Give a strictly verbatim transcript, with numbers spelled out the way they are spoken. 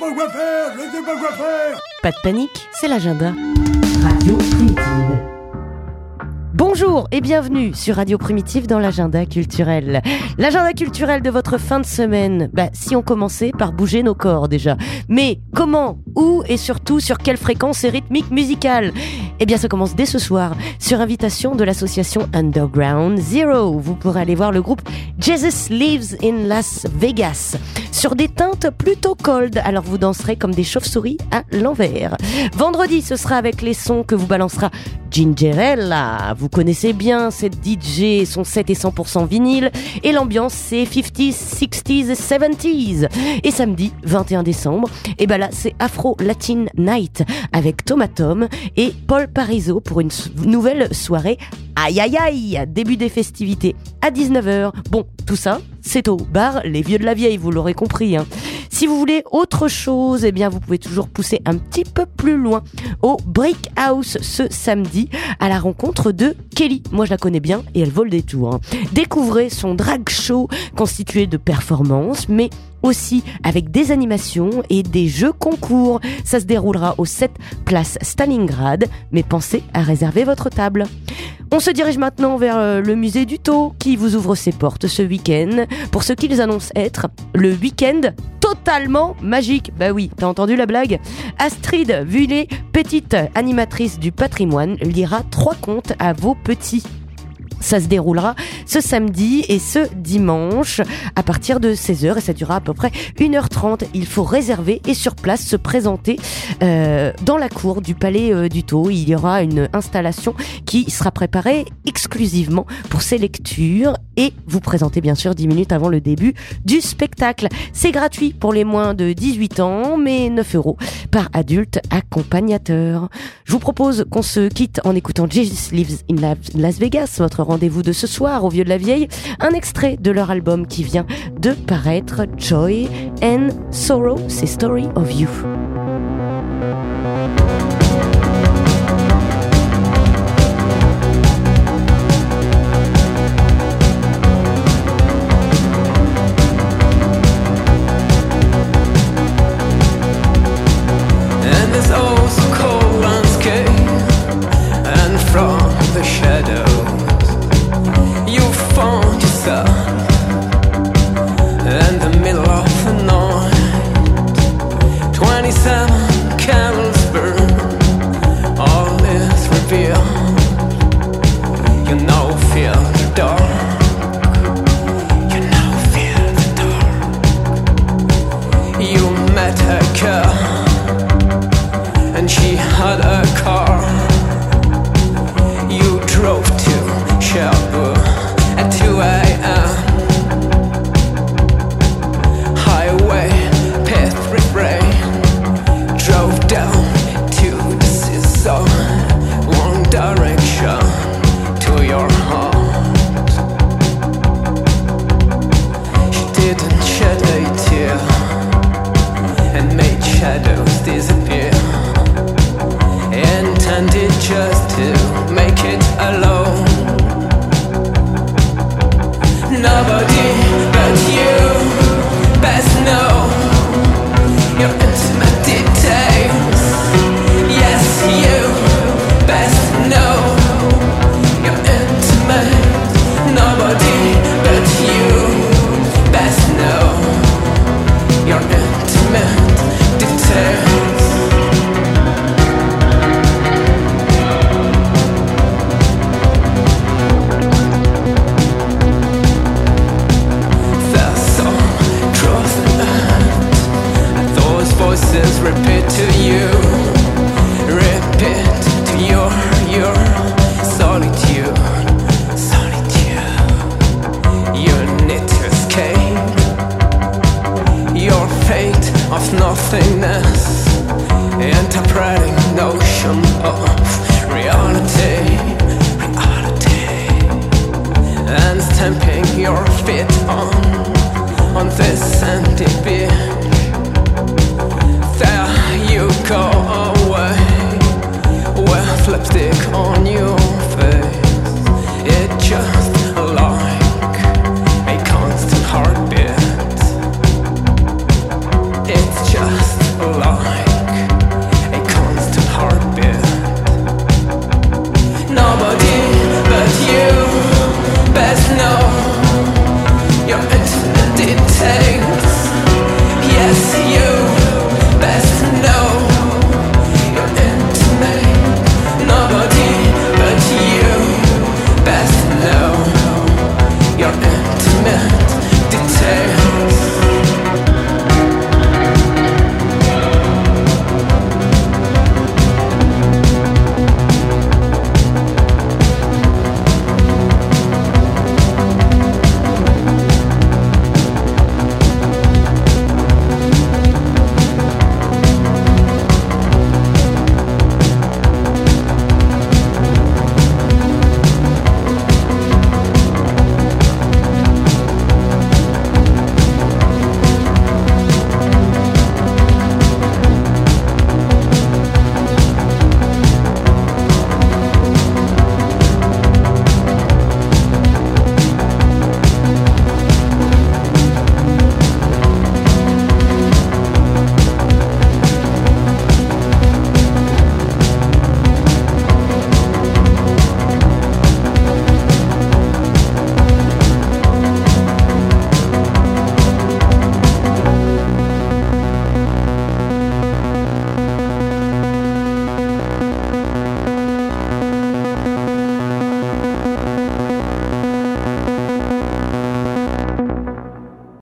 pas quoi faire, je sais pas quoi faire. Pas de panique, c'est l'agenda. Radio Primitive. Bonjour et bienvenue sur Radio Primitive dans l'agenda culturel. L'agenda culturel de votre fin de semaine. Bah, si on commençait par bouger nos corps déjà. Mais comment, où et surtout sur quelle fréquence et rythmique musicale ? Eh bien, ça commence dès ce soir sur invitation de l'association Underground Zero. Vous pourrez aller voir le groupe Jesus Lives in Las Vegas sur des teintes plutôt cold. Alors vous danserez comme des chauves-souris à l'envers. Vendredi, ce sera avec les sons que vous balancera Gingerella. Vous connaissez bien cette D J, son set est cent pour cent vinyle et l'ambiance c'est cinquantaines, soixantaines et soixante-dix. Et samedi vingt et un décembre, et ben là c'est Afro Latin Night avec Thomas Tom et Paul Parizeau pour une nouvelle soirée. Aïe aïe aïe, début des festivités à dix-neuf heures. Bon, tout ça, c'est au bar Les Vieux de la Vieille, vous l'aurez compris, hein. Si vous voulez autre chose, eh bien vous pouvez toujours pousser un petit peu plus loin au Brick House ce samedi à la rencontre de Kelly. Moi je la connais bien et elle vole des tours, hein. Découvrez son drag show constitué de performances, mais aussi avec des animations et des jeux concours. Ça se déroulera au sept place Stalingrad, mais pensez à réserver votre table. On se dirige maintenant vers le musée du Tau qui vous ouvre ses portes ce week-end pour ce qu'ils annoncent être le week-end totalement magique. Bah oui, t'as entendu la blague ? Astrid Vuillet, petite animatrice du patrimoine, lira trois contes à vos petits. Ça se déroulera ce samedi et ce dimanche à partir de seize heures et ça durera à peu près une heure trente. Il faut réserver et sur place se présenter euh, dans la cour du Palais euh, du Tau. Il y aura une installation qui sera préparée exclusivement pour ces lectures et vous présentez bien sûr dix minutes avant le début du spectacle. C'est gratuit pour les moins de dix-huit ans mais neuf euros par adulte accompagnateur. Je vous propose qu'on se quitte en écoutant Jesus Lives in Las Vegas, votre rendez-vous de ce soir au Vieux de la Vieille, un extrait de leur album qui vient de paraître, Joy and Sorrow, c'est Story of You. Nothingness.